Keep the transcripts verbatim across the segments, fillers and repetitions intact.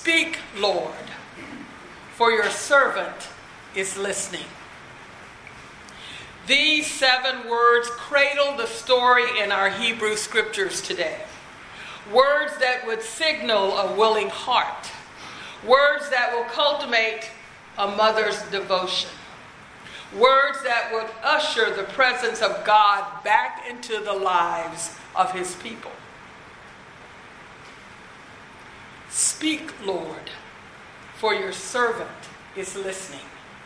Speak, Lord, for your servant is listening. These seven words cradle the story in our Hebrew scriptures today. Words that would signal a willing heart. Words that will cultivate a mother's devotion. Words that would usher the presence of God back into the lives of his people. Speak, Lord, for your servant is listening.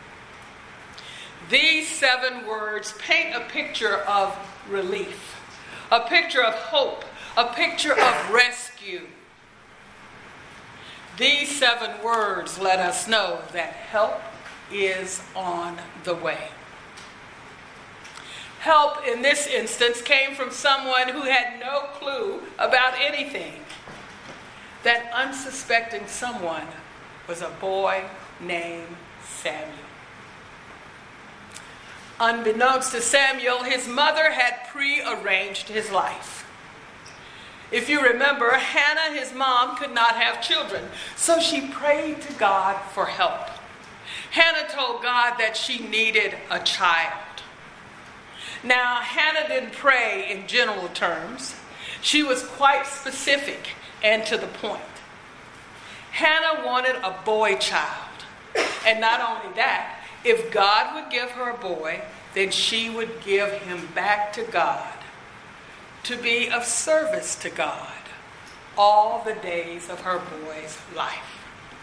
These seven words paint a picture of relief, a picture of hope, a picture of rescue. These seven words let us know that help is on the way. Help in this instance came from someone who had no clue about anything. That unsuspecting someone was a boy named Samuel. Unbeknownst to Samuel, his mother had prearranged his life. If you remember, Hannah, his mom, could not have children, so she prayed to God for help. Hannah told God that she needed a child. Now, Hannah didn't pray in general terms. She was quite specific and to the point. Hannah wanted a boy child. And not only that, if God would give her a boy, then she would give him back to God, to be of service to God all the days of her boy's life.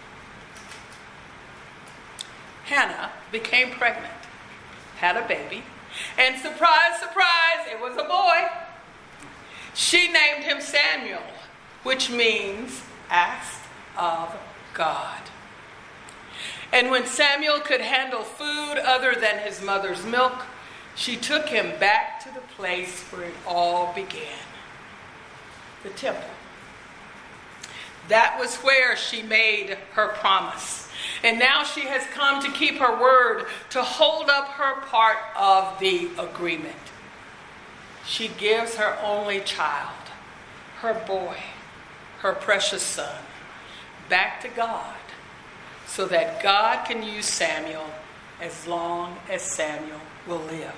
Hannah became pregnant, had a baby, and surprise, surprise, it was a boy. She named him Samuel, which means asked of God. And when Samuel could handle food other than his mother's milk, she took him back to the place where it all began, the temple. That was where she made her promise. And now she has come to keep her word, to hold up her part of the agreement. She gives her only child, her boy, her precious son, back to God, so that God can use Samuel as long as Samuel will live.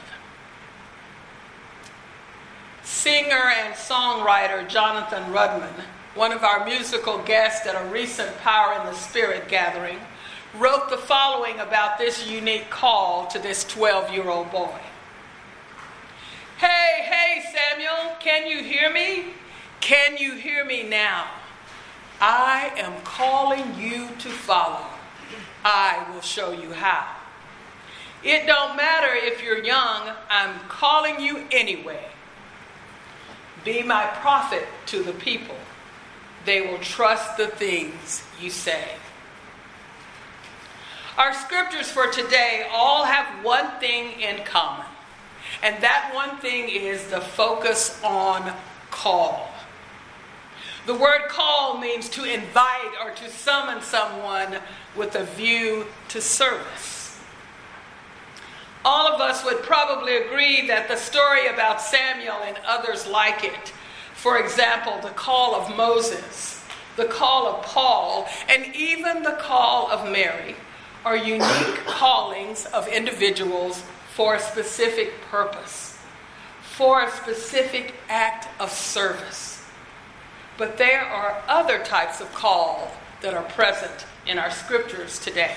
Singer and songwriter Jonathan Rudman, one of our musical guests at a recent Power in the Spirit gathering, wrote the following about this unique call to this twelve-year-old boy. Hey, hey, Samuel, can you hear me? Can you hear me now? I am calling you to follow. I will show you how. It don't matter if you're young, I'm calling you anyway. Be my prophet to the people. They will trust the things you say. Our scriptures for today all have one thing in common. And that one thing is the focus on call. The word call means to invite or to summon someone with a view to service. All of us would probably agree that the story about Samuel and others like it, for example, the call of Moses, the call of Paul, and even the call of Mary, are unique callings of individuals for a specific purpose, for a specific act of service. But there are other types of call that are present in our scriptures today.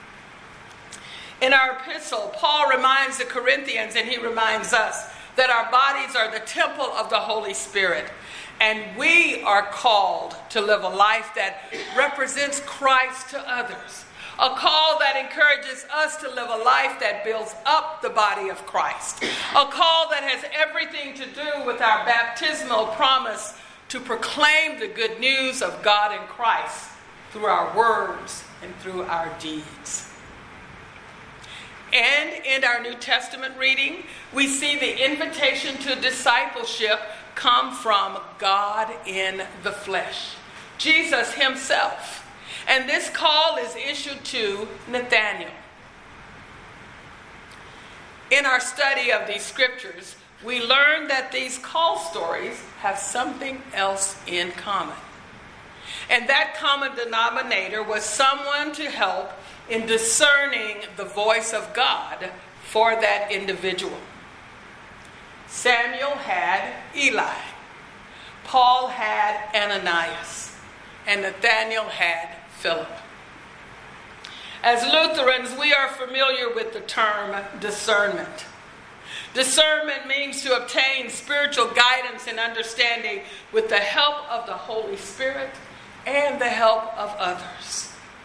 In our epistle, Paul reminds the Corinthians, and he reminds us, that our bodies are the temple of the Holy Spirit, and we are called to live a life that represents Christ to others. A call that encourages us to live a life that builds up the body of Christ. A call that has everything to do with our baptismal promise to proclaim the good news of God in Christ through our words and through our deeds. And in our New Testament reading, we see the invitation to discipleship come from God in the flesh, Jesus himself. And this call is issued to Nathanael. In our study of these scriptures, we learn that these call stories have something else in common. And that common denominator was someone to help in discerning the voice of God for that individual. Samuel had Eli. Paul had Ananias. And Nathaniel had Philip. As Lutherans, we are familiar with the term discernment. Discernment means to obtain spiritual guidance and understanding with the help of the Holy Spirit and the help of others.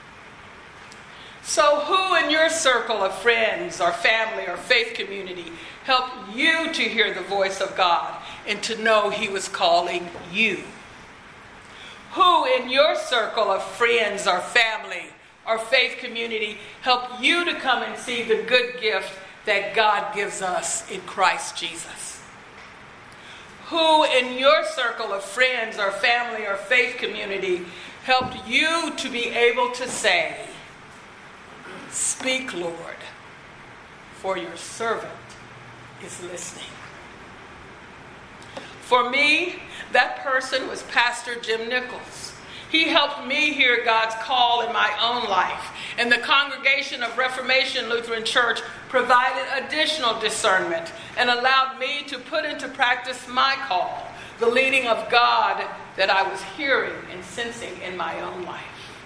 So who in your circle of friends or family or faith community helped you to hear the voice of God and to know He was calling you? Who in your circle of friends or family or faith community helped you to come and see the good gift that God gives us in Christ Jesus? Who in your circle of friends or family or faith community helped you to be able to say, "Speak, Lord, for your servant is listening"? For me, that person was Pastor Jim Nichols. He helped me hear God's call in my own life. And the congregation of Reformation Lutheran Church provided additional discernment and allowed me to put into practice my call, the leading of God that I was hearing and sensing in my own life.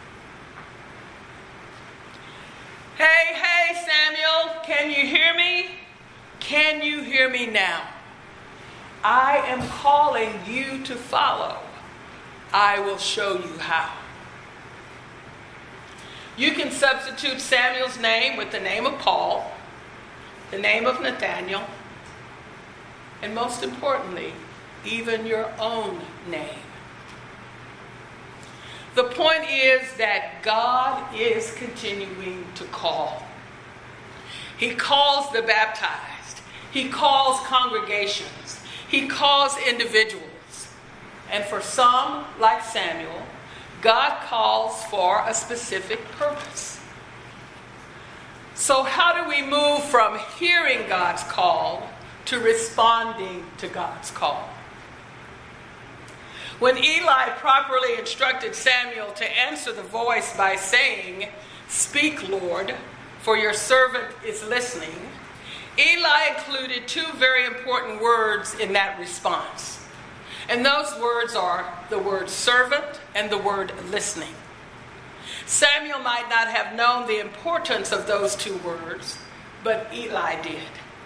Hey, hey, Samuel, can you hear me? Can you hear me now? I am calling you to follow. I will show you how. You can substitute Samuel's name with the name of Paul, the name of Nathaniel, and most importantly, even your own name. The point is that God is continuing to call. He calls the baptized. He calls congregations. He calls individuals. And for some, like Samuel, God calls for a specific purpose. So how do we move from hearing God's call to responding to God's call? When Eli properly instructed Samuel to answer the voice by saying, "Speak, Lord, for your servant is listening," Eli included two very important words in that response. And those words are the word servant and the word listening. Samuel might not have known the importance of those two words, but Eli did.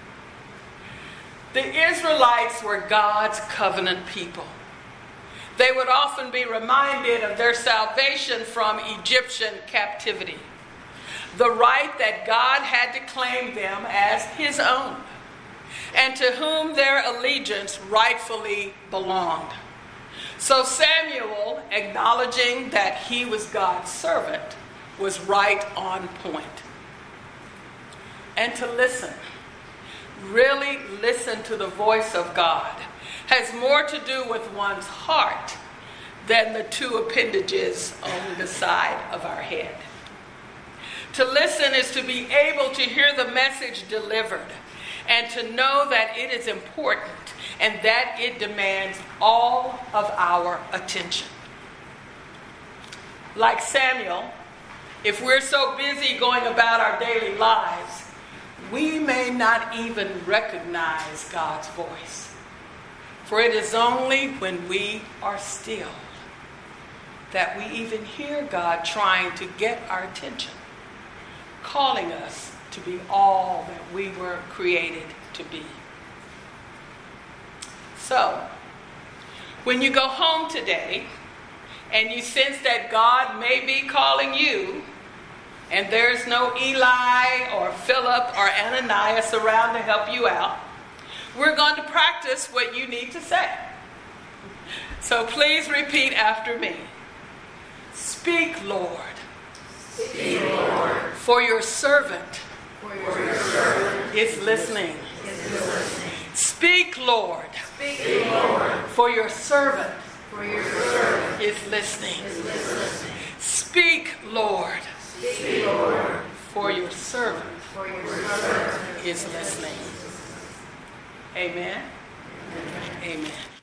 The Israelites were God's covenant people. They would often be reminded of their salvation from Egyptian captivity, the right that God had to claim them as His own, and to whom their allegiance rightfully belonged. So Samuel, acknowledging that he was God's servant, was right on point. And to listen, really listen to the voice of God, has more to do with one's heart than the two appendages on the side of our head. To listen is to be able to hear the message delivered and to know that it is important and that it demands all of our attention. Like Samuel, if we're so busy going about our daily lives, we may not even recognize God's voice. For it is only when we are still that we even hear God trying to get our attention, calling us to be all that we were created to be. So, when you go home today and you sense that God may be calling you, and there's no Eli or Philip or Ananias around to help you out, we're going to practice what you need to say. So please repeat after me. Speak, Lord. Speak, Lord. For your servant, For your servant is listening. is listening. Speak, Lord. Speak, Lord. For your servant For your servant is listening. is listening. Speak, Lord. Speak, Lord. For your servant For your servant is listening. Amen. Amen.